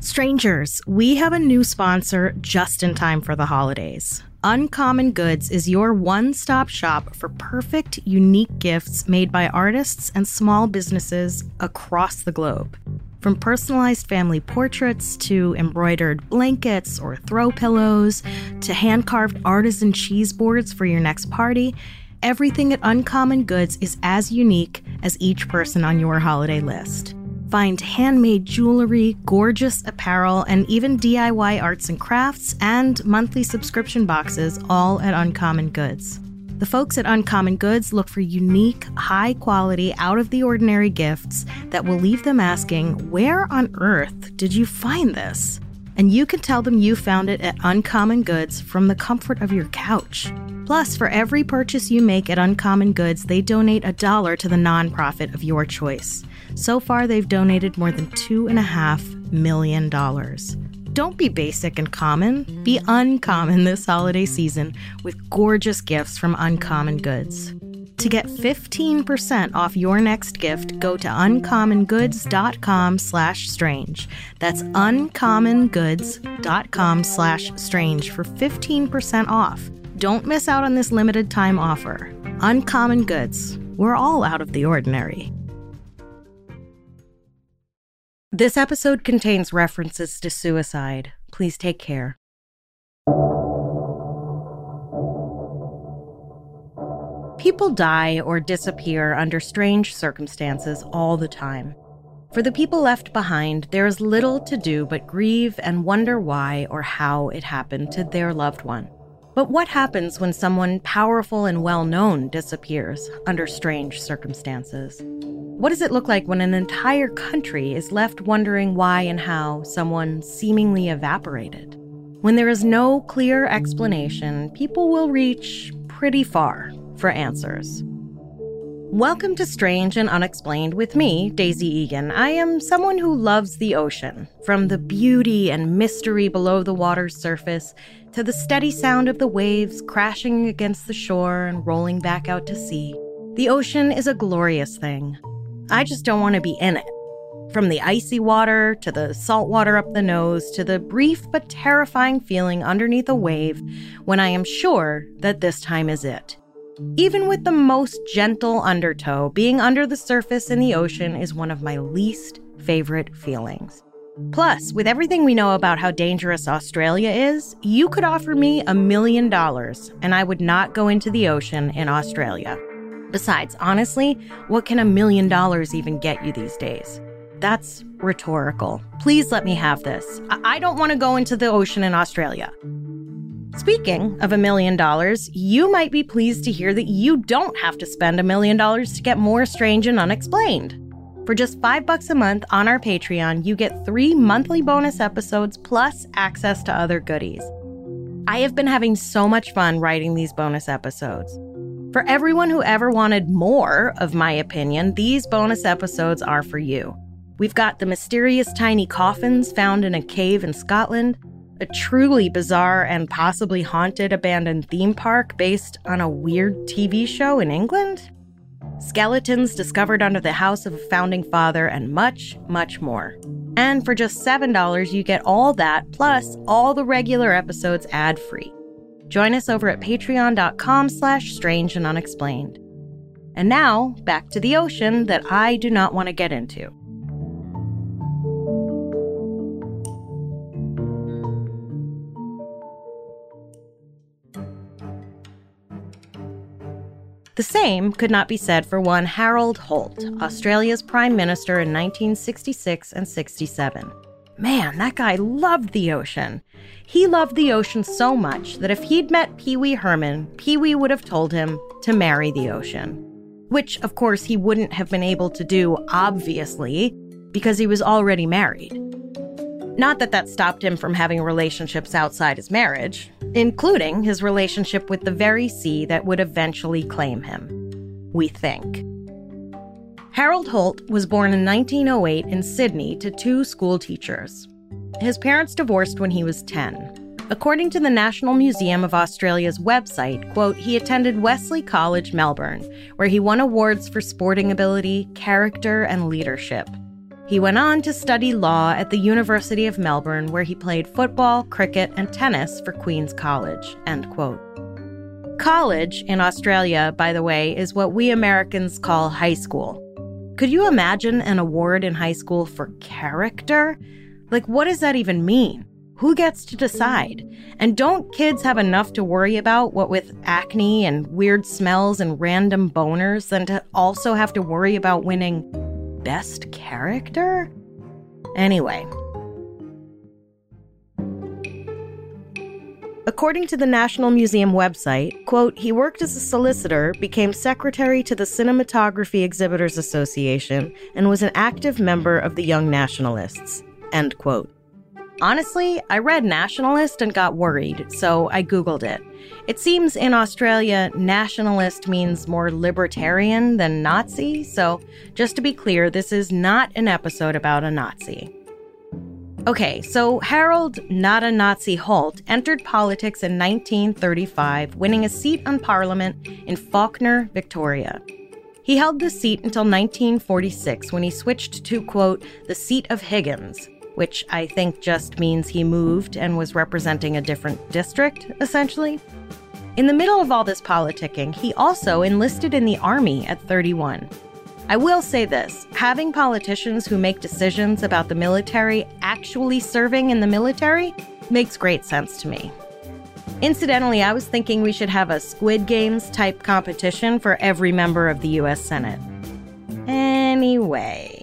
Strangers, we have a new sponsor just in time for the holidays. Uncommon Goods is your one-stop shop for perfect, unique gifts made by artists and small businesses across the globe. From personalized family portraits to embroidered blankets or throw pillows to hand-carved artisan cheese boards for your next party, everything at Uncommon Goods is as unique as each person on your holiday list. Find handmade jewelry, gorgeous apparel, and even DIY arts and crafts and monthly subscription boxes, all at Uncommon Goods. The folks at Uncommon Goods look for unique, high-quality, out-of-the-ordinary gifts that will leave them asking, where on earth did you find this? And you can tell them you found it at Uncommon Goods from the comfort of your couch. Plus, for every purchase you make at Uncommon Goods, they donate $1 to the nonprofit of your choice. So far, they've donated more than $2.5 million. Don't be basic and common. Be uncommon this holiday season with gorgeous gifts from Uncommon Goods. To get 15% off your next gift, go to uncommongoods.com/strange. That's uncommongoods.com/strange for 15% off. Don't miss out on this limited time offer. Uncommon Goods. We're all out of the ordinary. This episode contains references to suicide. Please take care. People die or disappear under strange circumstances all the time. For the people left behind, there is little to do but grieve and wonder why or how it happened to their loved one. But what happens when someone powerful and well-known disappears under strange circumstances? What does it look like when an entire country is left wondering why and how someone seemingly evaporated? When there is no clear explanation, people will reach pretty far for answers. Welcome to Strange and Unexplained with me, Daisy Egan. I am someone who loves the ocean, from the beauty and mystery below the water's surface to the steady sound of the waves crashing against the shore and rolling back out to sea. The ocean is a glorious thing. I just don't want to be in it. From the icy water to the salt water up the nose to the brief but terrifying feeling underneath a wave when I am sure that this time is it. Even with the most gentle undertow, being under the surface in the ocean is one of my least favorite feelings. Plus, with everything we know about how dangerous Australia is, you could offer me $1 million and I would not go into the ocean in Australia. Besides, honestly, what can $1 million even get you these days? That's rhetorical. Please let me have this. I don't want to go into the ocean in Australia. Speaking of $1 million, you might be pleased to hear that you don't have to spend $1 million to get more Strange and Unexplained. For just $5 a month on our Patreon, you get 3 monthly bonus episodes plus access to other goodies. I have been having so much fun writing these bonus episodes. For everyone who ever wanted more of my opinion, these bonus episodes are for you. We've got the mysterious tiny coffins found in a cave in Scotland, a truly bizarre and possibly haunted abandoned theme park based on a weird TV show in England, skeletons discovered under the house of a founding father, and much, much more. And for just $7, you get all that, plus all the regular episodes ad-free. Join us over at patreon.com/strange and unexplained. And now, back to the ocean that I do not want to get into. The same could not be said for one Harold Holt, Australia's Prime Minister in 1966 and 67. Man, that guy loved the ocean. He loved the ocean so much that if he'd met Pee Wee Herman, Pee Wee would have told him to marry the ocean. Which, of course, he wouldn't have been able to do, obviously, because he was already married. Not that that stopped him from having relationships outside his marriage, including his relationship with the very sea that would eventually claim him. We think. Harold Holt was born in 1908 in Sydney to 2 school teachers. His parents divorced when he was 10. According to the National Museum of Australia's website, quote, he attended Wesley College, Melbourne, where he won awards for sporting ability, character, and leadership. He went on to study law at the University of Melbourne, where he played football, cricket, and tennis for Queen's College, end quote. College in Australia, by the way, is what we Americans call high school. Could you imagine an award in high school for character? Like, what does that even mean? Who gets to decide? And don't kids have enough to worry about, what with acne and weird smells and random boners, than to also have to worry about winning Best Character? Anyway. According to the National Museum website, quote, he worked as a solicitor, became secretary to the Cinematography Exhibitors Association, and was an active member of the Young Nationalists, end quote. Honestly, I read nationalist and got worried, so I Googled it. It seems in Australia, nationalist means more libertarian than Nazi, so just to be clear, this is not an episode about a Nazi. Okay, so Harold Not a Nazi Holt entered politics in 1935, winning a seat on Parliament in Fawkner, Victoria. He held this seat until 1946, when he switched to, quote, the seat of Higgins, which I think just means he moved and was representing a different district, essentially. In the middle of all this politicking, he also enlisted in the army at 31. I will say this, having politicians who make decisions about the military actually serving in the military makes great sense to me. Incidentally, I was thinking we should have a Squid Games type competition for every member of the US Senate. Anyway.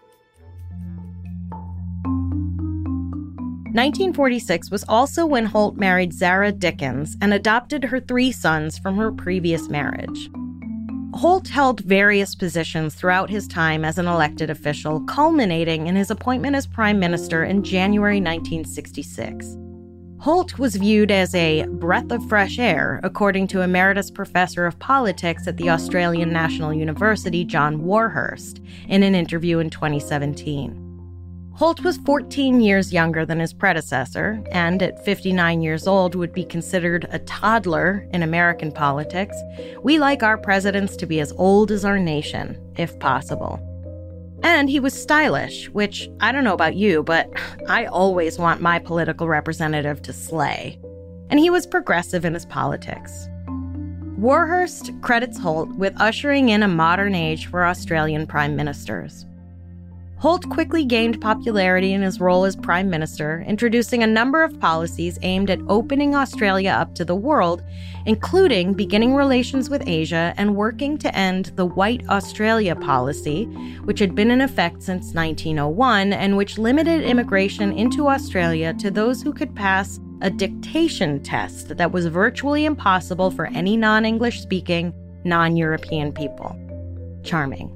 1946 was also when Holt married Zara Dickens and adopted her 3 sons from her previous marriage. Holt held various positions throughout his time as an elected official, culminating in his appointment as Prime Minister in January 1966. Holt was viewed as a breath of fresh air, according to Emeritus Professor of Politics at the Australian National University, John Warhurst, in an interview in 2017. Holt was 14 years younger than his predecessor, and at 59 years old would be considered a toddler in American politics. We like our presidents to be as old as our nation, if possible. And he was stylish, which, I don't know about you, but I always want my political representative to slay. And he was progressive in his politics. Warhurst credits Holt with ushering in a modern age for Australian prime ministers. Holt quickly gained popularity in his role as Prime Minister, introducing a number of policies aimed at opening Australia up to the world, including beginning relations with Asia and working to end the White Australia policy, which had been in effect since 1901 and which limited immigration into Australia to those who could pass a dictation test that was virtually impossible for any non-English speaking, non-European people. Charming.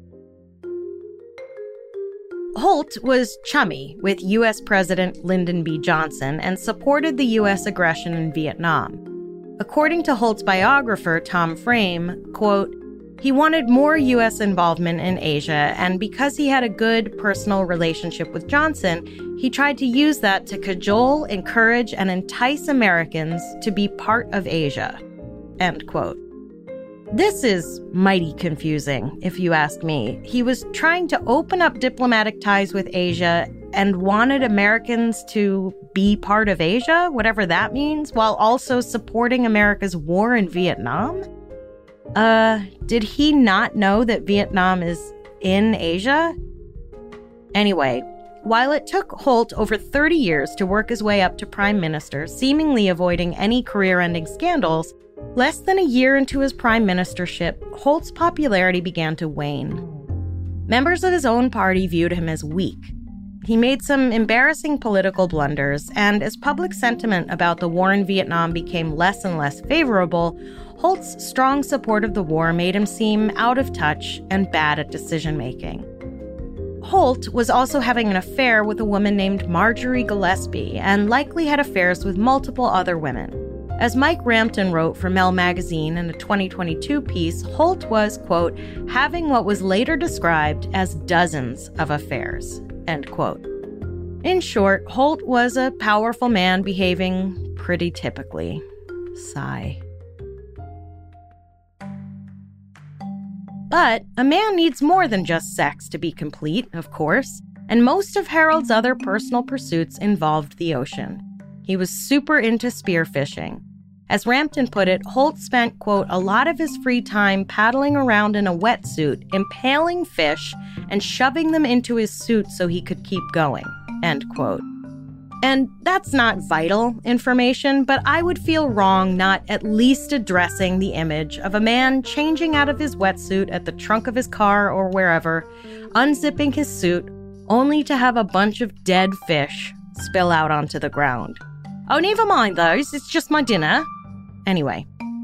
Holt was chummy with U.S. President Lyndon B. Johnson and supported the U.S. aggression in Vietnam. According to Holt's biographer, Tom Frame, quote, he wanted more U.S. involvement in Asia, and because he had a good personal relationship with Johnson, he tried to use that to cajole, encourage, and entice Americans to be part of Asia, end quote. This is mighty confusing, if you ask me. He was trying to open up diplomatic ties with Asia and wanted Americans to be part of Asia, whatever that means, while also supporting America's war in Vietnam? Did he not know that Vietnam is in Asia? Anyway, while it took Holt over 30 years to work his way up to prime minister, seemingly avoiding any career-ending scandals, less than a year into his prime ministership, Holt's popularity began to wane. Members of his own party viewed him as weak. He made some embarrassing political blunders, and as public sentiment about the war in Vietnam became less and less favorable, Holt's strong support of the war made him seem out of touch and bad at decision-making. Holt was also having an affair with a woman named Marjorie Gillespie, and likely had affairs with multiple other women. As Mike Rampton wrote for Mel Magazine in a 2022 piece, Holt was, quote, having what was later described as dozens of affairs, end quote. In short, Holt was a powerful man behaving pretty typically. Sigh. But a man needs more than just sex to be complete, of course, and most of Harold's other personal pursuits involved the ocean. He was super into spearfishing. As Rampton put it, Holt spent, quote, a lot of his free time paddling around in a wetsuit, impaling fish, and shoving them into his suit so he could keep going, end quote. And that's not vital information, but I would feel wrong not at least addressing the image of a man changing out of his wetsuit at the trunk of his car or wherever, unzipping his suit, only to have a bunch of dead fish spill out onto the ground. Oh, never mind those, it's just my dinner. Anyway,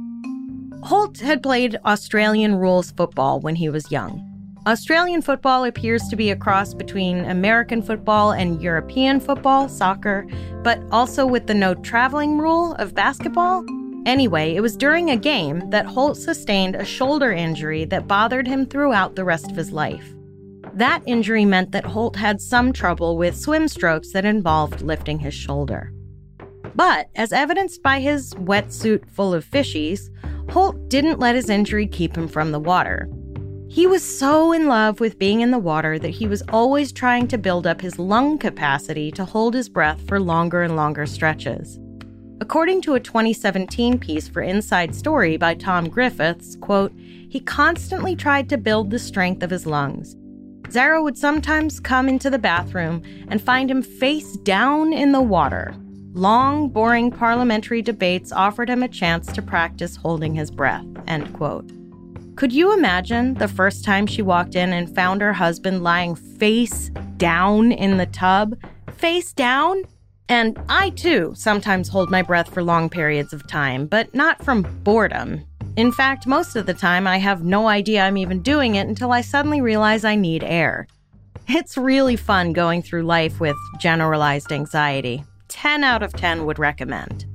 Holt had played Australian rules football when he was young. Australian football appears to be a cross between American football and European football, soccer, but also with the no traveling rule of basketball. Anyway, it was during a game that Holt sustained a shoulder injury that bothered him throughout the rest of his life. That injury meant that Holt had some trouble with swim strokes that involved lifting his shoulder. But, as evidenced by his wetsuit full of fishies, Holt didn't let his injury keep him from the water. He was so in love with being in the water that he was always trying to build up his lung capacity to hold his breath for longer and longer stretches. According to a 2017 piece for Inside Story by Tom Griffiths, quote, he constantly tried to build the strength of his lungs. Zara would sometimes come into the bathroom and find him face down in the water. Long, boring parliamentary debates offered him a chance to practice holding his breath, end quote. Could you imagine the first time she walked in and found her husband lying face down in the tub? Face down? And I, too, sometimes hold my breath for long periods of time, but not from boredom. In fact, most of the time, I have no idea I'm even doing it until I suddenly realize I need air. It's really fun going through life with generalized anxiety. 10 out of 10 would recommend.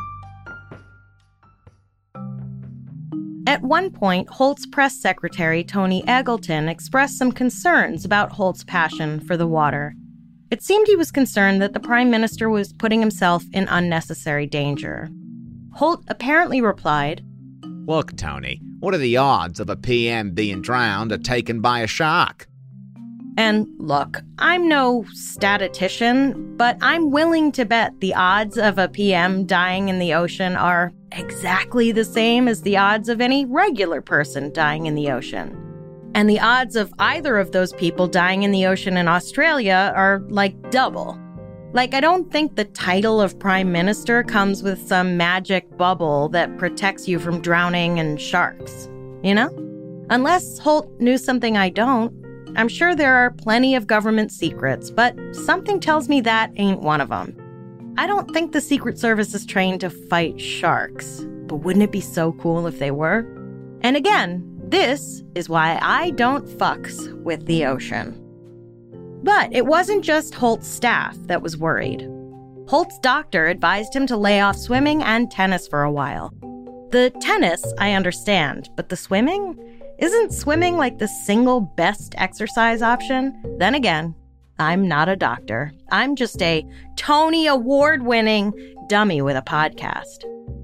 At one point, Holt's press secretary, Tony Eggleton, expressed some concerns about Holt's passion for the water. It seemed he was concerned that the Prime Minister was putting himself in unnecessary danger. Holt apparently replied, "Look, Tony, what are the odds of a PM being drowned or taken by a shark?" And look, I'm no statistician, but I'm willing to bet the odds of a PM dying in the ocean are exactly the same as the odds of any regular person dying in the ocean. And the odds of either of those people dying in the ocean in Australia are like double. Like, I don't think the title of Prime Minister comes with some magic bubble that protects you from drowning and sharks, you know? Unless Holt knew something I don't. I'm sure there are plenty of government secrets, but something tells me that ain't one of them. I don't think the Secret Service is trained to fight sharks, but wouldn't it be so cool if they were? And again, this is why I don't fucks with the ocean. But it wasn't just Holt's staff that was worried. Holt's doctor advised him to lay off swimming and tennis for a while. The tennis, I understand, but the swimming? Isn't swimming like the single best exercise option? Then again, I'm not a doctor. I'm just a Tony Award-winning dummy with a podcast.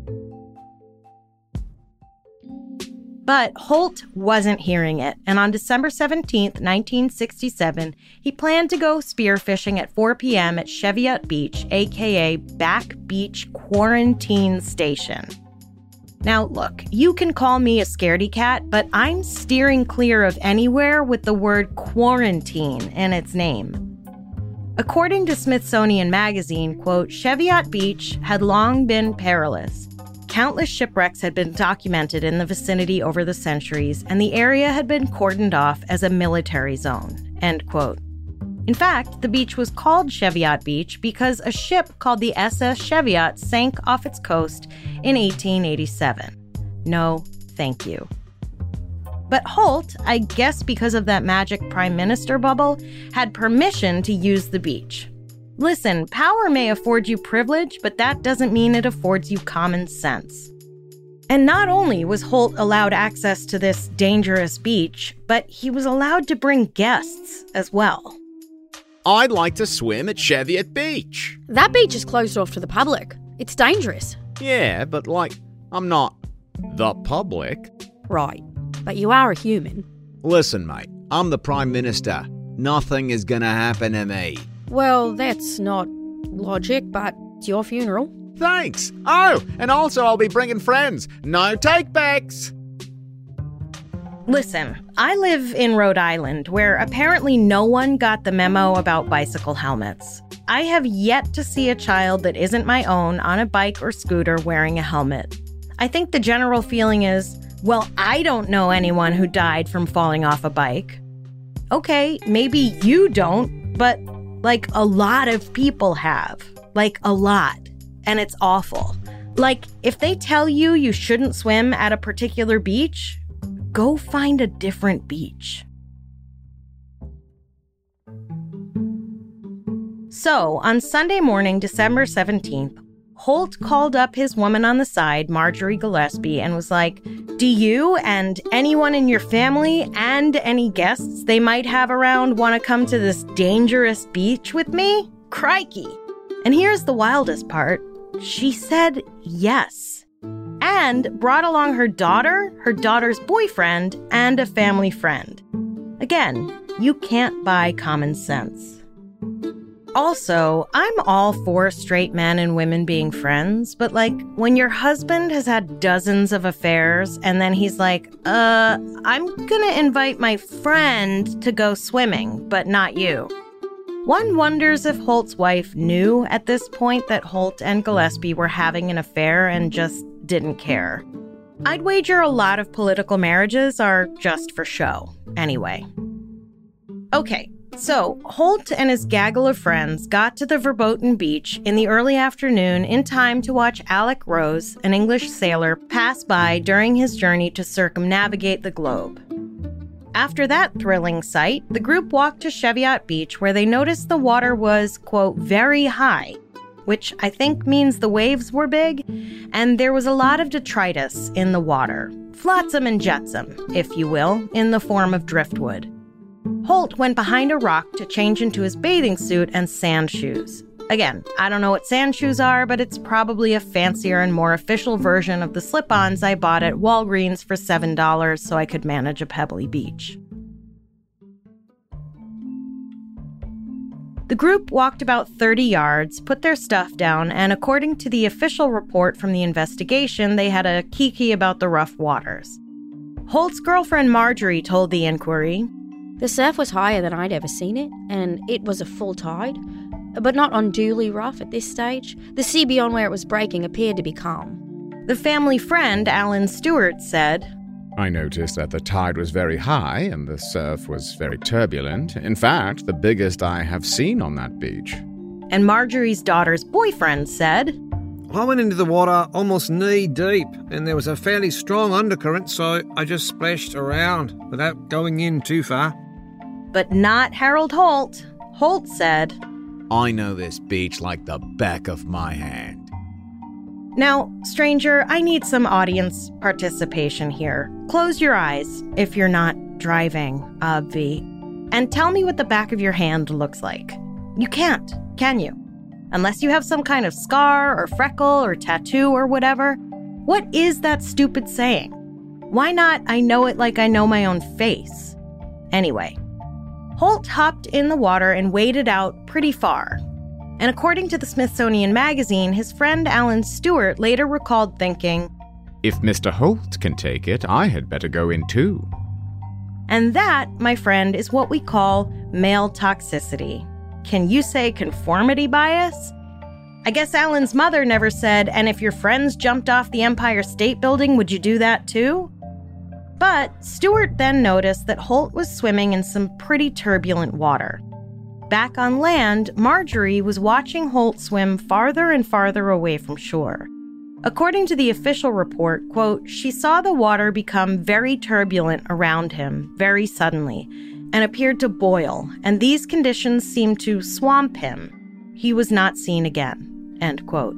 But Holt wasn't hearing it, and on December 17th, 1967, he planned to go spearfishing at 4 p.m. at Cheviot Beach, aka Back Beach Quarantine Station. Now, look, you can call me a scaredy cat, but I'm steering clear of anywhere with the word quarantine in its name. According to Smithsonian Magazine, quote, Cheviot Beach had long been perilous. Countless shipwrecks had been documented in the vicinity over the centuries, and the area had been cordoned off as a military zone, end quote. In fact, the beach was called Cheviot Beach because a ship called the SS Cheviot sank off its coast in 1887. No, thank you. But Holt, I guess because of that magic prime minister bubble, had permission to use the beach. Listen, power may afford you privilege, but that doesn't mean it affords you common sense. And not only was Holt allowed access to this dangerous beach, but he was allowed to bring guests as well. I'd like to swim at Cheviot Beach. That beach is closed off to the public. It's dangerous. Yeah, but I'm not the public. Right, but you are a human. Listen, mate, I'm the Prime Minister. Nothing is gonna happen to me. Well, that's not logic, but it's your funeral. Thanks. Oh, and also I'll be bringing friends. No take-backs. Listen, I live in Rhode Island, where apparently no one got the memo about bicycle helmets. I have yet to see a child that isn't my own on a bike or scooter wearing a helmet. I think the general feeling is, well, I don't know anyone who died from falling off a bike. Okay, maybe you don't, but like a lot of people have. Like a lot. And it's awful. Like, if they tell you you shouldn't swim at a particular beach, go find a different beach. So, on Sunday morning, December 17th, Holt called up his woman on the side, Marjorie Gillespie, and was like, do you and anyone in your family and any guests they might have around want to come to this dangerous beach with me? Crikey. And here's the wildest part. She said yes. And brought along her daughter, her daughter's boyfriend, and a family friend. Again, you can't buy common sense. Also, I'm all for straight men and women being friends, but like, when your husband has had dozens of affairs and then he's like, I'm gonna invite my friend to go swimming, but not you. One wonders if Holt's wife knew at this point that Holt and Gillespie were having an affair and just didn't care. I'd wager a lot of political marriages are just for show, anyway. Okay, so Holt and his gaggle of friends got to the Verboten Beach in the early afternoon in time to watch Alec Rose, an English sailor, pass by during his journey to circumnavigate the globe. After that thrilling sight, the group walked to Cheviot Beach where they noticed the water was, quote, very high, which I think means the waves were big, and there was a lot of detritus in the water. Flotsam and jetsam, if you will, in the form of driftwood. Holt went behind a rock to change into his bathing suit and sand shoes. Again, I don't know what sand shoes are, but it's probably a fancier and more official version of the slip-ons I bought at Walgreens for $7 so I could manage a pebbly beach. The group walked about 30 yards, put their stuff down, and according to the official report from the investigation, they had a kiki about the rough waters. Holt's girlfriend Marjorie told the Inquiry, The surf was higher than I'd ever seen it, and it was a full tide, but not unduly rough at this stage. The sea beyond where it was breaking appeared to be calm. The family friend, Alan Stewart, said, I noticed that the tide was very high and the surf was very turbulent. In fact, the biggest I have seen on that beach. And Marjorie's daughter's boyfriend said, I went into the water almost knee deep, and there was a fairly strong undercurrent, so I just splashed around without going in too far. But not Harold Holt. Holt said, I know this beach like the back of my hand. Now, stranger, I need some audience participation here. Close your eyes if you're not driving, Obvi, and tell me what the back of your hand looks like. You can't, can you? Unless you have some kind of scar or freckle or tattoo or whatever. What is that stupid saying? Why not, I know it like I know my own face? Anyway, Holt hopped in the water and waded out pretty far. And according to the Smithsonian Magazine, his friend Alan Stewart later recalled thinking, If Mr. Holt can take it, I had better go in too. And that, my friend, is what we call male toxicity. Can you say conformity bias? I guess Alan's mother never said, and if your friends jumped off the Empire State Building, would you do that too? But Stewart then noticed that Holt was swimming in some pretty turbulent water. Back on land, Marjorie was watching Holt swim farther and farther away from shore. According to the official report, quote, she saw the water become very turbulent around him very suddenly and appeared to boil, and these conditions seemed to swamp him. He was not seen again, end quote.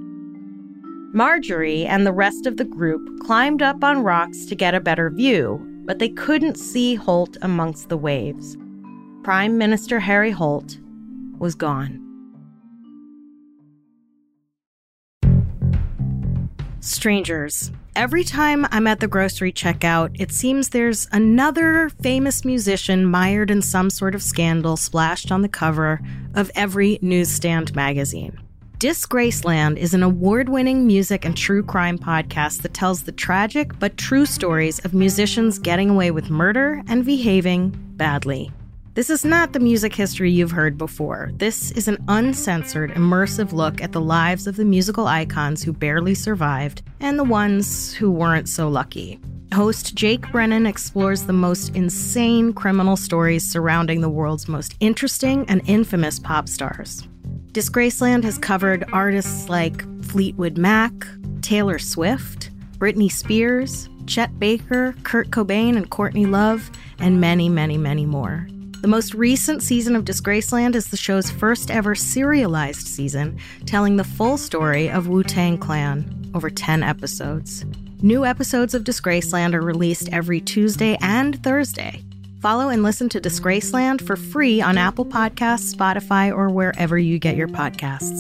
Marjorie and the rest of the group climbed up on rocks to get a better view, but they couldn't see Holt amongst the waves. Prime Minister Harry Holt was gone. Strangers, Every time I'm at the grocery checkout, it seems there's another famous musician mired in some sort of scandal splashed on the cover of every newsstand magazine. Disgraceland is an award-winning music and true crime podcast that tells the tragic but true stories of musicians getting away with murder and behaving badly. This is not the music history you've heard before. This is an uncensored, immersive look at the lives of the musical icons who barely survived and the ones who weren't so lucky. Host Jake Brennan explores the most insane criminal stories surrounding the world's most interesting and infamous pop stars. Disgraceland has covered artists like Fleetwood Mac, Taylor Swift, Britney Spears, Chet Baker, Kurt Cobain and Courtney Love, and many, many, many more. The most recent season of Disgraceland is the show's first ever serialized season, telling the full story of Wu-Tang Clan over 10 episodes. New episodes of Disgraceland are released every Tuesday and Thursday. Follow and listen to Disgraceland for free on Apple Podcasts, Spotify, or wherever you get your podcasts.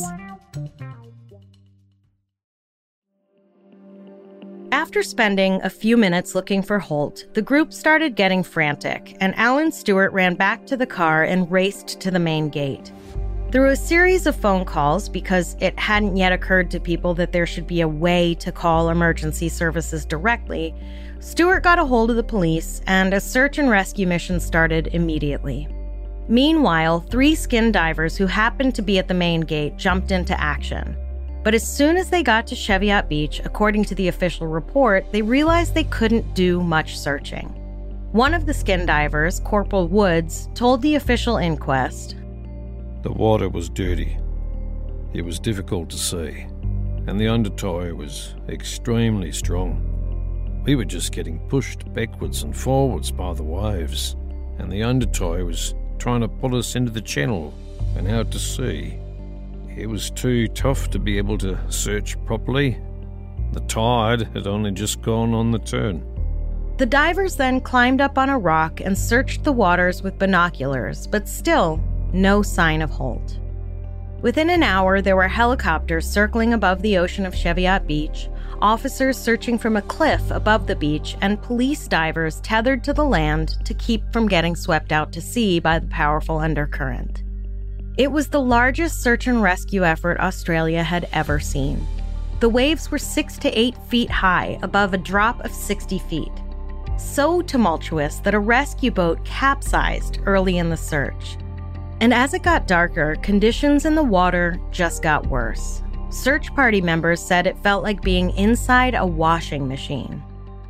After spending a few minutes looking for Holt, the group started getting frantic, and Alan Stewart ran back to the car and raced to the main gate. Through a series of phone calls, because it hadn't yet occurred to people that there should be a way to call emergency services directly, Stewart got a hold of the police, and a search and rescue mission started immediately. Meanwhile, 3 skin divers who happened to be at the main gate jumped into action. But as soon as they got to Cheviot Beach, according to the official report, they realized they couldn't do much searching. One of the skin divers, Corporal Woods, told the official inquest, "The water was dirty. It was difficult to see, and the undertow was extremely strong. We were just getting pushed backwards and forwards by the waves, and the undertow was trying to pull us into the channel and out to sea. It was too tough to be able to search properly. The tide had only just gone on the turn." The divers then climbed up on a rock and searched the waters with binoculars, but still, no sign of Holt. Within an hour, there were helicopters circling above the ocean of Cheviot Beach, officers searching from a cliff above the beach, and police divers tethered to the land to keep from getting swept out to sea by the powerful undercurrent. It was the largest search and rescue effort Australia had ever seen. The waves were 6 to 8 feet high, above a drop of 60 feet. So tumultuous that a rescue boat capsized early in the search. And as it got darker, conditions in the water just got worse. Search party members said it felt like being inside a washing machine.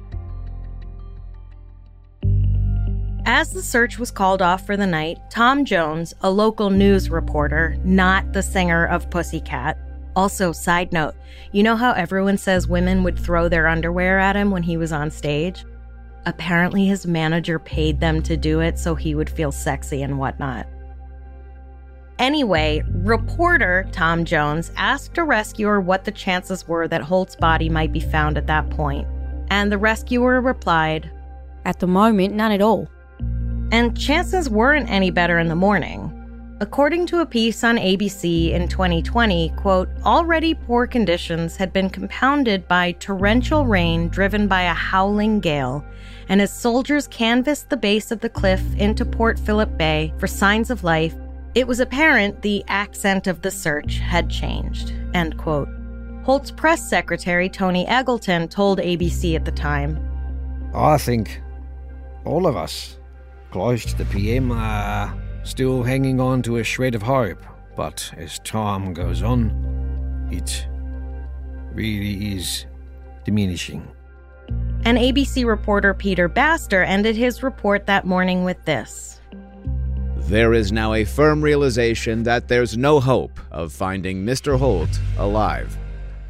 As the search was called off for the night, Tom Jones, a local news reporter, not the singer of Pussycat. Also, side note, you know how everyone says women would throw their underwear at him when he was on stage? Apparently his manager paid them to do it so he would feel sexy and whatnot. Anyway, reporter Tom Jones asked a rescuer what the chances were that Holt's body might be found at that point. And the rescuer replied, At the moment, none at all. And chances weren't any better in the morning. According to a piece on ABC in 2020, quote, already poor conditions had been compounded by torrential rain driven by a howling gale, and as soldiers canvassed the base of the cliff into Port Phillip Bay for signs of life, it was apparent the accent of the search had changed, end quote. Holt's press secretary, Tony Eggleton, told ABC at the time, I think all of us, close to the PM, are still hanging on to a shred of hope. But as time goes on, it really is diminishing. And ABC reporter Peter Baster ended his report that morning with this. There is now a firm realization that there's no hope of finding Mr. Holt alive.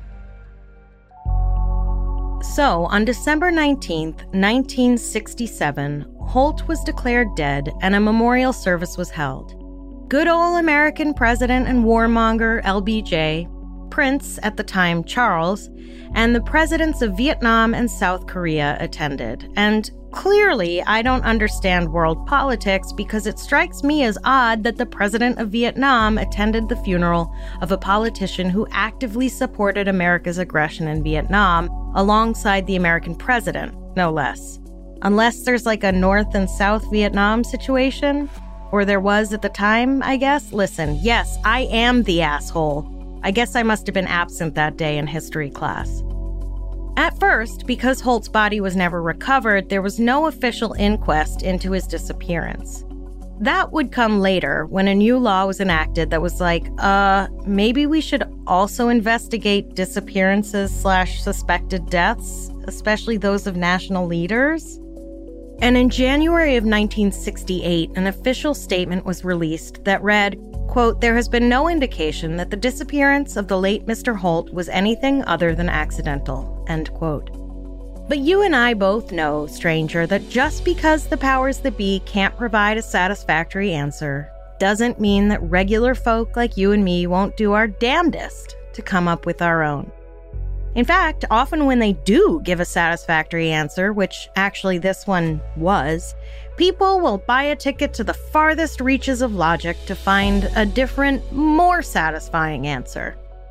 So, on December 19th, 1967, Holt was declared dead and a memorial service was held. Good old American president and warmonger LBJ, Prince, at the time Charles, and the presidents of Vietnam and South Korea attended. And Clearly, I don't understand world politics because it strikes me as odd that the president of Vietnam attended the funeral of a politician who actively supported America's aggression in Vietnam alongside the American president, no less. Unless there's like a North and South Vietnam situation, or there was at the time, I guess. Listen, yes, I am the asshole. I guess I must have been absent that day in history class. At first, because Holt's body was never recovered, there was no official inquest into his disappearance. That would come later when a new law was enacted that was like, maybe we should also investigate disappearances/suspected deaths, especially those of national leaders. And in January of 1968, an official statement was released that read, quote, "There has been no indication that the disappearance of the late Mr. Holt was anything other than accidental," end quote. But you and I both know, stranger, that just because the powers that be can't provide a satisfactory answer doesn't mean that regular folk like you and me won't do our damnedest to come up with our own. In fact, often when they do give a satisfactory answer, which actually this one was, people will buy a ticket to the farthest reaches of logic to find a different, more satisfying answer.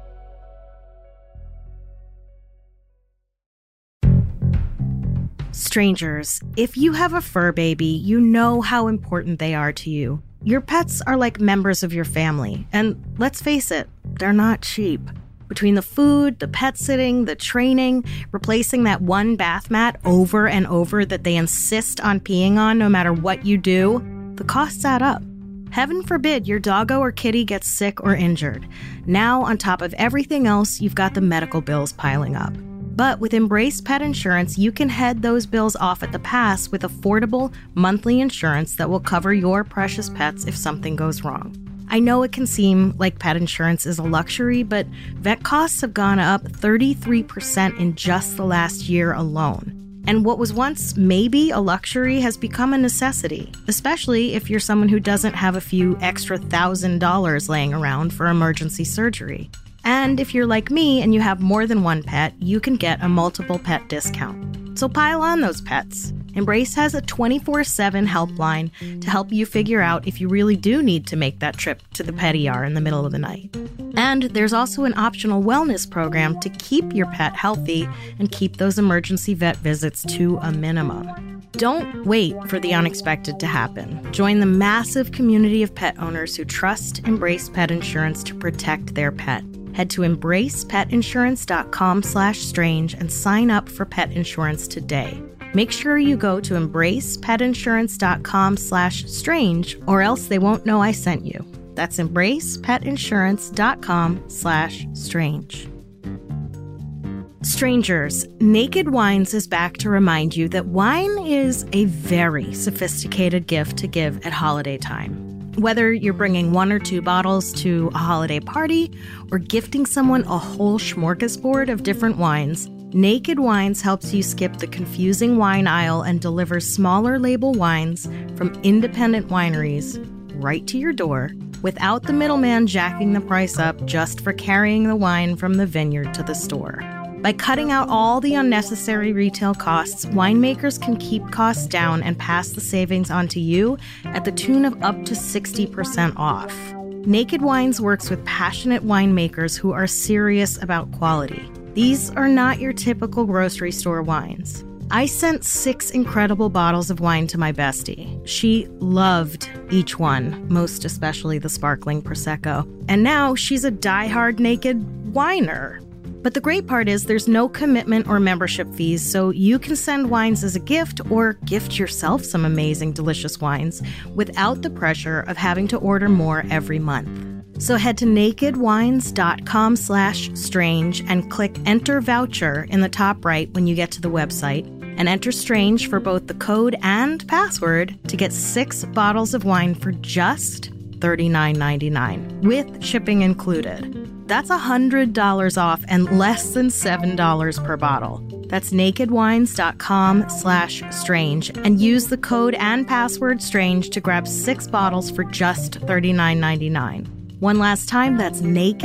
Strangers, if you have a fur baby, you know how important they are to you. Your pets are like members of your family, and let's face it, they're not cheap. Between the food, the pet sitting, the training, replacing that one bath mat over and over that they insist on peeing on no matter what you do, the costs add up. Heaven forbid your doggo or kitty gets sick or injured. Now, on top of everything else, you've got the medical bills piling up. But with Embrace Pet Insurance, you can head those bills off at the pass with affordable monthly insurance that will cover your precious pets if something goes wrong. I know it can seem like pet insurance is a luxury, but vet costs have gone up 33% in just the last year alone. And what was once maybe a luxury has become a necessity, especially if you're someone who doesn't have a few extra $1,000 laying around for emergency surgery. And if you're like me and you have more than one pet, you can get a multiple pet discount. So pile on those pets. Embrace has a 24/7 helpline to help you figure out if you really do need to make that trip to the pet ER in the middle of the night. And there's also an optional wellness program to keep your pet healthy and keep those emergency vet visits to a minimum. Don't wait for the unexpected to happen. Join the massive community of pet owners who trust Embrace Pet Insurance to protect their pet. Head to embracepetinsurance.com/strange and sign up for pet insurance today. Make sure you go to embracepetinsurance.com/strange or else they won't know I sent you. That's embracepetinsurance.com/strange. Strangers, Naked Wines is back to remind you that wine is a very sophisticated gift to give at holiday time. Whether you're bringing 1 or 2 bottles to a holiday party or gifting someone a whole smorgasbord of different wines, Naked Wines helps you skip the confusing wine aisle and delivers smaller label wines from independent wineries right to your door without the middleman jacking the price up just for carrying the wine from the vineyard to the store. By cutting out all the unnecessary retail costs, winemakers can keep costs down and pass the savings on to you at the tune of up to 60% off. Naked Wines works with passionate winemakers who are serious about quality. These are not your typical grocery store wines. I sent 6 incredible bottles of wine to my bestie. She loved each one, most especially the sparkling Prosecco. And now she's a diehard Naked Winer. But the great part is there's no commitment or membership fees, so you can send wines as a gift or gift yourself some amazing, delicious wines without the pressure of having to order more every month. So head to nakedwines.com/strange and click Enter Voucher in the top right when you get to the website, and enter Strange for both the code and password to get 6 bottles of wine for just $39.99, with shipping included. That's $100 off and less than $7 per bottle. That's nakedwines.com/strange and use the code and password STRANGE to grab 6 bottles for just $39.99. One last time, that's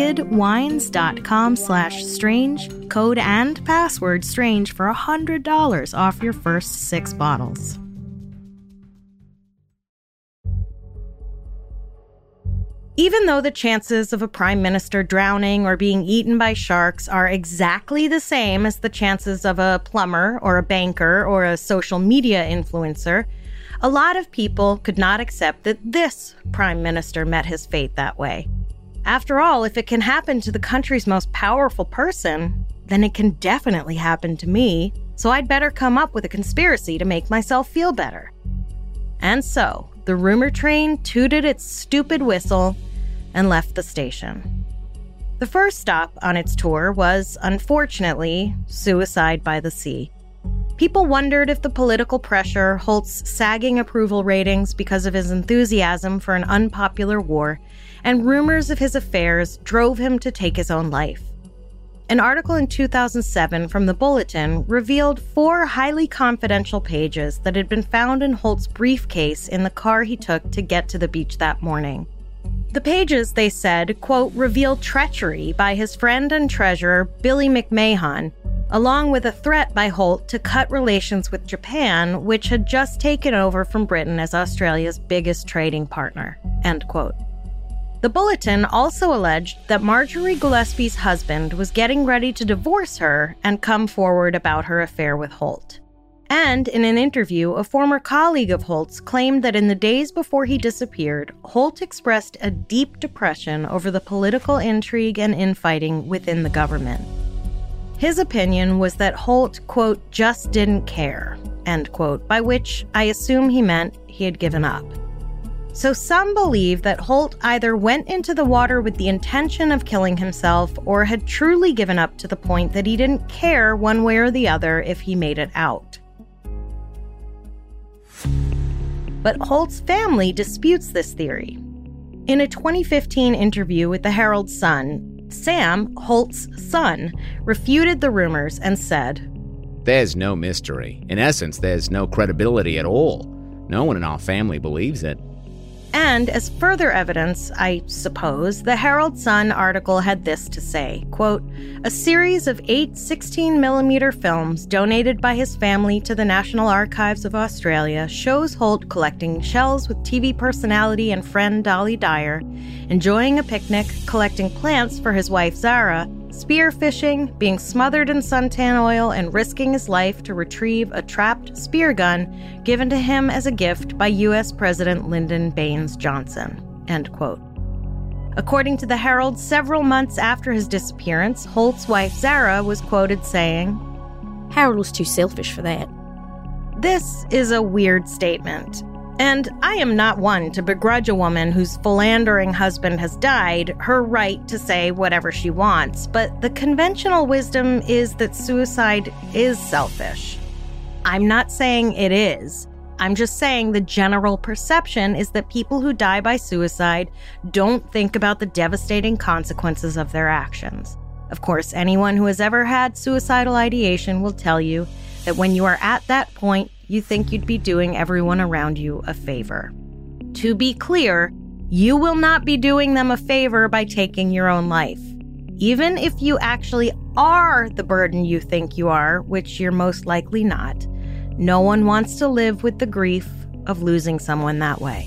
nakedwines.com/strange, code and password strange for $100 off your first 6 bottles. Even though the chances of a prime minister drowning or being eaten by sharks are exactly the same as the chances of a plumber or a banker or a social media influencer, a lot of people could not accept that this prime minister met his fate that way. After all, if it can happen to the country's most powerful person, then it can definitely happen to me, so I'd better come up with a conspiracy to make myself feel better. And so, the rumor train tooted its stupid whistle and left the station. The first stop on its tour was, unfortunately, suicide by the sea. People wondered if the political pressure, Holt's sagging approval ratings because of his enthusiasm for an unpopular war, and rumors of his affairs drove him to take his own life. An article in 2007 from the Bulletin revealed 4 highly confidential pages that had been found in Holt's briefcase in the car he took to get to the beach that morning. The pages, they said, quote, revealed treachery by his friend and treasurer, Billy McMahon, along with a threat by Holt to cut relations with Japan, which had just taken over from Britain as Australia's biggest trading partner, end quote. The Bulletin also alleged that Marjorie Gillespie's husband was getting ready to divorce her and come forward about her affair with Holt. And in an interview, a former colleague of Holt's claimed that in the days before he disappeared, Holt expressed a deep depression over the political intrigue and infighting within the government. His opinion was that Holt, quote, just didn't care, end quote, by which I assume he meant he had given up. So some believe that Holt either went into the water with the intention of killing himself or had truly given up to the point that he didn't care one way or the other if he made it out. But Holt's family disputes this theory. In a 2015 interview with the Herald Sun, Sam, Holt's son, refuted the rumors and said, "There's no mystery. In essence, there's no credibility at all. No one in our family believes it." And as further evidence, I suppose, the Herald Sun article had this to say, quote, a series of 8 16mm films donated by his family to the National Archives of Australia shows Holt collecting shells with TV personality and friend Dolly Dyer, enjoying a picnic, collecting plants for his wife Zara, spearfishing, being smothered in suntan oil, and risking his life to retrieve a trapped spear gun given to him as a gift by U.S. President Lyndon Baines Johnson, end quote. According to the Herald, several months after his disappearance, Holt's wife Zara was quoted saying, Harold was too selfish for that. This is a weird statement. And I am not one to begrudge a woman whose philandering husband has died her right to say whatever she wants, but the conventional wisdom is that suicide is selfish. I'm not saying it is. I'm just saying the general perception is that people who die by suicide don't think about the devastating consequences of their actions. Of course, anyone who has ever had suicidal ideation will tell you that when you are at that point, you think you'd be doing everyone around you a favor. To be clear, you will not be doing them a favor by taking your own life. Even if you actually are the burden you think you are, which you're most likely not, no one wants to live with the grief of losing someone that way.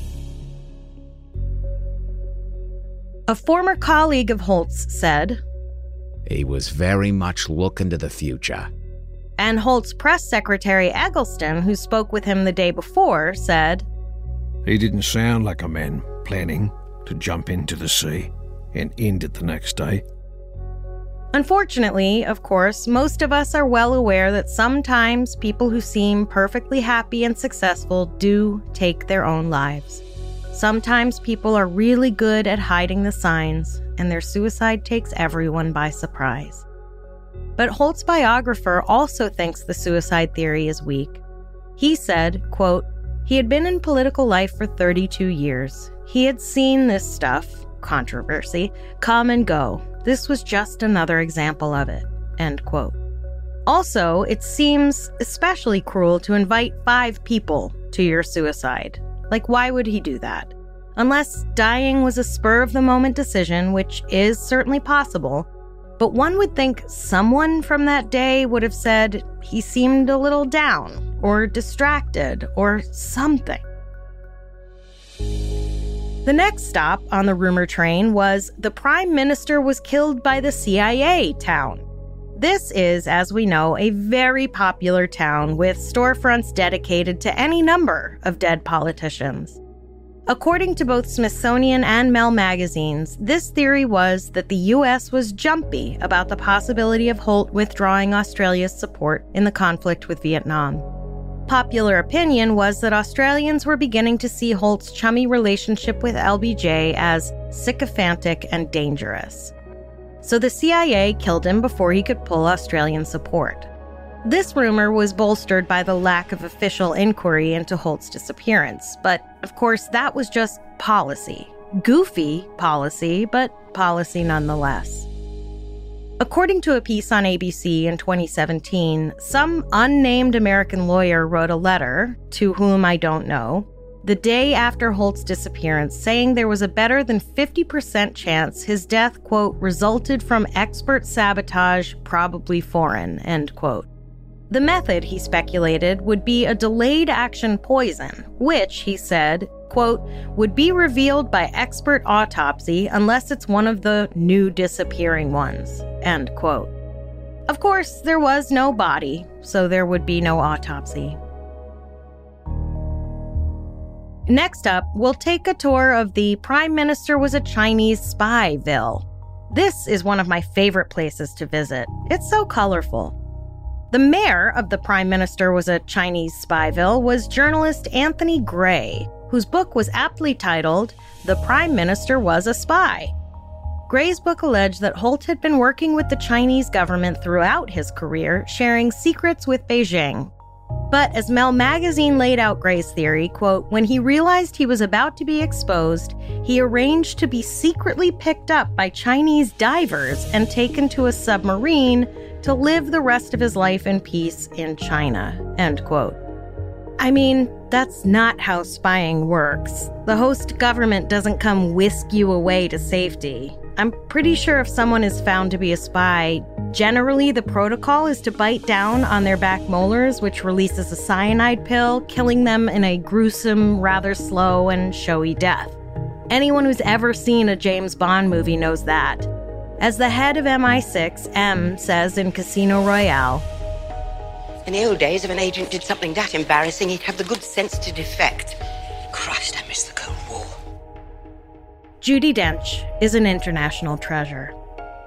A former colleague of Holt's said, "He was very much looking to the future." And Holt's press secretary Eggleston, who spoke with him the day before, said, He didn't sound like a man planning to jump into the sea and end it the next day. Unfortunately, of course, most of us are well aware that sometimes people who seem perfectly happy and successful do take their own lives. Sometimes people are really good at hiding the signs, and their suicide takes everyone by surprise. But Holt's biographer also thinks the suicide theory is weak. He said, quote, he had been in political life for 32 years. He had seen this stuff, controversy, come and go. This was just another example of it, end quote. Also, it seems especially cruel to invite 5 people to your suicide. Like, why would he do that? Unless dying was a spur-of-the-moment decision, which is certainly possible, but one would think someone from that day would have said he seemed a little down, or distracted, or something. The next stop on the rumor train was the Prime Minister was killed by the CIA town. This is, as we know, a very popular town with storefronts dedicated to any number of dead politicians. According to both Smithsonian and Mel magazines, this theory was that the U.S. was jumpy about the possibility of Holt withdrawing Australia's support in the conflict with Vietnam. Popular opinion was that Australians were beginning to see Holt's chummy relationship with LBJ as sycophantic and dangerous. So the CIA killed him before he could pull Australian support. This rumor was bolstered by the lack of official inquiry into Holt's disappearance, but of course that was just policy. Goofy policy, but policy nonetheless. According to a piece on ABC in 2017, some unnamed American lawyer wrote a letter, to whom I don't know, the day after Holt's disappearance, saying there was a better than 50% chance his death, quote, resulted from expert sabotage, probably foreign, end quote. The method, he speculated, would be a delayed action poison, which, he said, quote, would be revealed by expert autopsy unless it's one of the new disappearing ones, end quote. Of course, there was no body, so there would be no autopsy. Next up, we'll take a tour of the Prime Minister was a Chinese spy-ville. This is one of my favorite places to visit. It's so colorful. The mayor of the Prime Minister was a Chinese spyville was journalist Anthony Gray, whose book was aptly titled, The Prime Minister Was a Spy. Gray's book alleged that Holt had been working with the Chinese government throughout his career, sharing secrets with Beijing. But as Mel magazine laid out Gray's theory, quote, when he realized he was about to be exposed, he arranged to be secretly picked up by Chinese divers and taken to a submarine to live the rest of his life in peace in China, end quote. I mean, that's not how spying works. The host government doesn't come whisk you away to safety. I'm pretty sure if someone is found to be a spy, generally the protocol is to bite down on their back molars, which releases a cyanide pill, killing them in a gruesome, rather slow and showy death. Anyone who's ever seen a James Bond movie knows that. As the head of MI6, M, says in Casino Royale, in the old days, if an agent did something that embarrassing, he'd have the good sense to defect. Christ, I miss the Cold War. Judi Dench is an international treasure.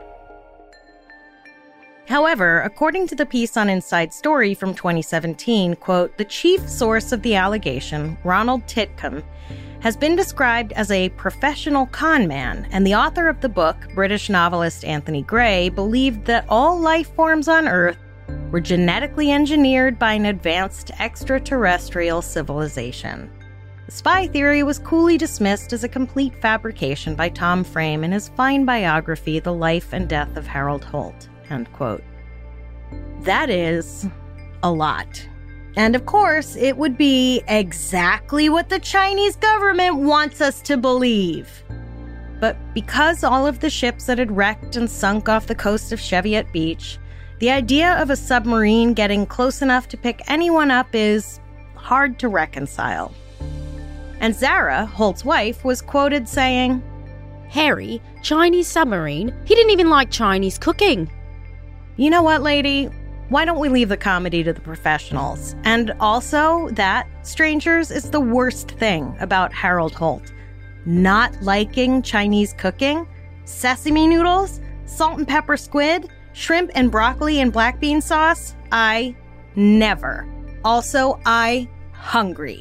However, according to the piece on Inside Story from 2017, quote, the chief source of the allegation, Ronald Titcomb, has been described as a professional con man, and the author of the book, British novelist Anthony Gray, believed that all life forms on Earth were genetically engineered by an advanced extraterrestrial civilization. The spy theory was coolly dismissed as a complete fabrication by Tom Frame in his fine biography, The Life and Death of Harold Holt, end quote. That is a lot. And of course, it would be exactly what the Chinese government wants us to believe. But because all of the ships that had wrecked and sunk off the coast of Cheviot Beach, the idea of a submarine getting close enough to pick anyone up is hard to reconcile. And Zara, Holt's wife, was quoted saying, Harry, Chinese submarine? He didn't even like Chinese cooking. You know what, lady? Why don't we leave the comedy to the professionals? And also that, strangers, is the worst thing about Harold Holt. Not liking Chinese cooking, sesame noodles, salt and pepper squid, shrimp and broccoli and black bean sauce, I never. Also, I hungry.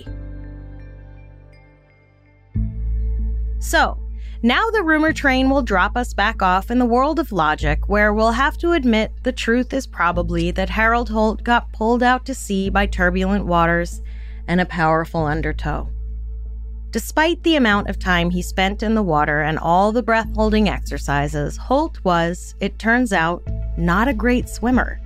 So, now the rumor train will drop us back off in the world of logic, where we'll have to admit the truth is probably that Harold Holt got pulled out to sea by turbulent waters and a powerful undertow. Despite the amount of time he spent in the water and all the breath-holding exercises, Holt was, it turns out, not a great swimmer.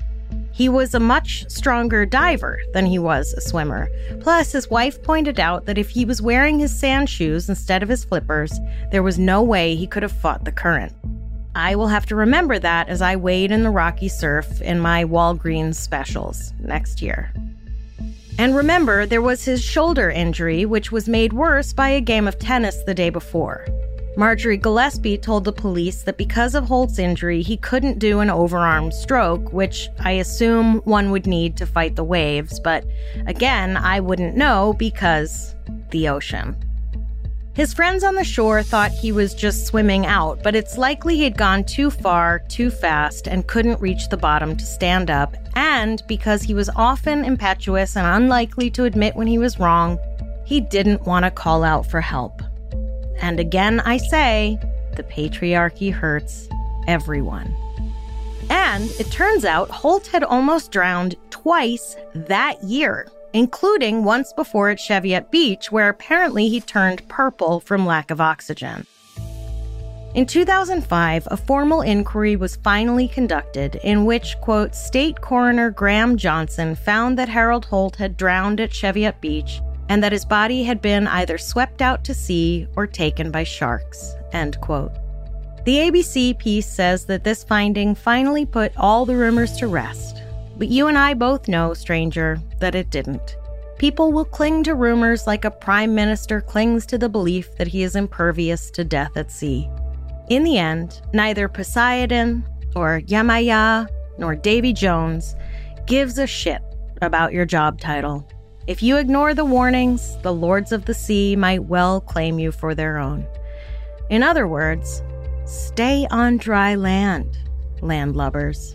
He was a much stronger diver than he was a swimmer. Plus, his wife pointed out that if he was wearing his sand shoes instead of his flippers, there was no way he could have fought the current. I will have to remember that as I wade in the rocky surf in my Walgreens specials next year. And remember, there was his shoulder injury, which was made worse by a game of tennis the day before. Marjorie Gillespie told the police that because of Holt's injury, he couldn't do an overarm stroke, which I assume one would need to fight the waves, but again, I wouldn't know because the ocean. His friends on the shore thought he was just swimming out, but it's likely he'd gone too far, too fast, and couldn't reach the bottom to stand up, and because he was often impetuous and unlikely to admit when he was wrong, he didn't want to call out for help. And again, I say, the patriarchy hurts everyone. And it turns out Holt had almost drowned twice that year, including once before at Cheviot Beach, where apparently he turned purple from lack of oxygen. In 2005, a formal inquiry was finally conducted in which, quote, State Coroner Graham Johnson found that Harold Holt had drowned at Cheviot Beach and that his body had been either swept out to sea or taken by sharks, end quote. The ABC piece says that this finding finally put all the rumors to rest. But you and I both know, stranger, that it didn't. People will cling to rumors like a prime minister clings to the belief that he is impervious to death at sea. In the end, neither Poseidon or Yamaya nor Davy Jones gives a shit about your job title. If you ignore the warnings, the lords of the sea might well claim you for their own. In other words, stay on dry land, landlubbers.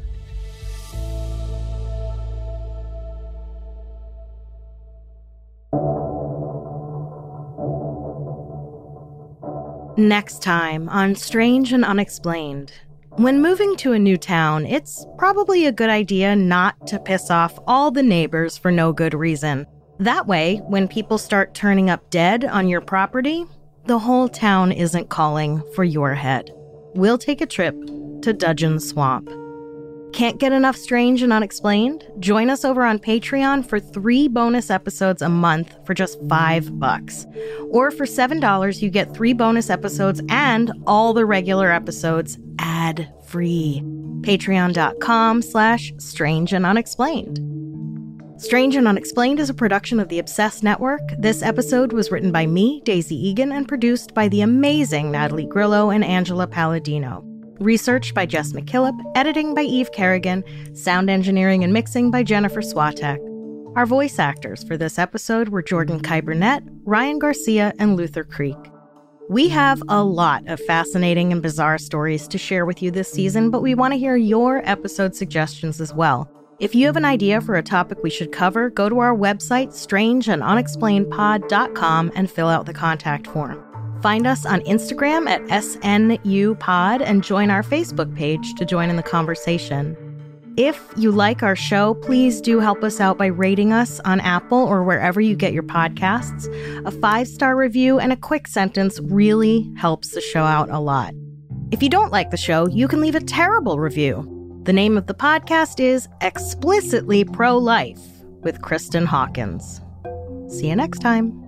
Next time on Strange and Unexplained. When moving to a new town, it's probably a good idea not to piss off all the neighbors for no good reason. That way, when people start turning up dead on your property, the whole town isn't calling for your head. We'll take a trip to Dudgeon Swamp. Can't get enough Strange and Unexplained? Join us over on Patreon for 3 bonus episodes a month for just $5. Or for $7, you get 3 bonus episodes and all the regular episodes ad-free. Patreon.com/Strange and Unexplained. Strange and Unexplained is a production of the Obsessed Network. This episode was written by me, Daisy Egan, and produced by the amazing Natalie Grillo and Angela Palladino. Research by Jess McKillop, editing by Eve Kerrigan, sound engineering and mixing by Jennifer Swatek. Our voice actors for this episode were Jordan Kai-Burnett, Ryan Garcia, and Luther Creek. We have a lot of fascinating and bizarre stories to share with you this season, but we want to hear your episode suggestions as well. If you have an idea for a topic we should cover, go to our website, strangeandunexplainedpod.com, and fill out the contact form. Find us on Instagram at SNUpod and join our Facebook page to join in the conversation. If you like our show, please do help us out by rating us on Apple or wherever you get your podcasts. A 5-star review and a quick sentence really helps the show out a lot. If you don't like the show, you can leave a terrible review. The name of the podcast is Explicitly Pro-Life with Kristen Hawkins. See you next time.